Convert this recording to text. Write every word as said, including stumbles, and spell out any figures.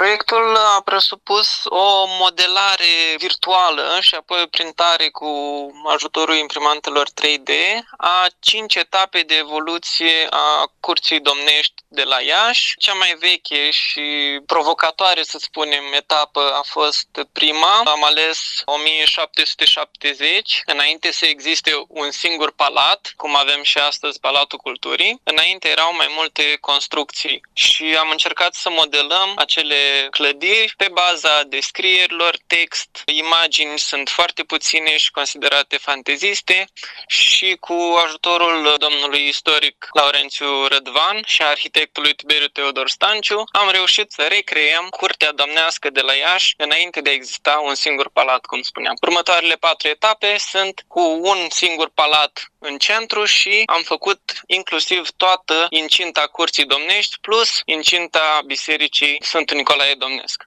Proiectul a presupus o modelare virtuală și apoi o printare cu ajutorul imprimantelor trei D a cinci etape de evoluție a Curții Domnești de la Iași. Cea mai veche și provocatoare, să spunem, etapă a fost prima. Am ales o mie șapte sute șaptezeci, înainte să existe un singur palat, cum avem și astăzi Palatul Culturii. Înainte erau mai multe construcții și am încercat să modelăm acele clădiri pe baza descrierilor, text, imagini sunt foarte puține și considerate fanteziste și cu ajutorul domnului istoric Laurențiu Rădvan și a arhitectului Tiberiu Teodor Stanciu am reușit să recreăm Curtea Domnească de la Iași înainte de a exista un singur palat, cum spuneam. Următoarele patru etape sunt cu un singur palat în centru și am făcut inclusiv toată incinta Curții Domnești plus incinta Bisericii Sfântul Nicolae Domnesc.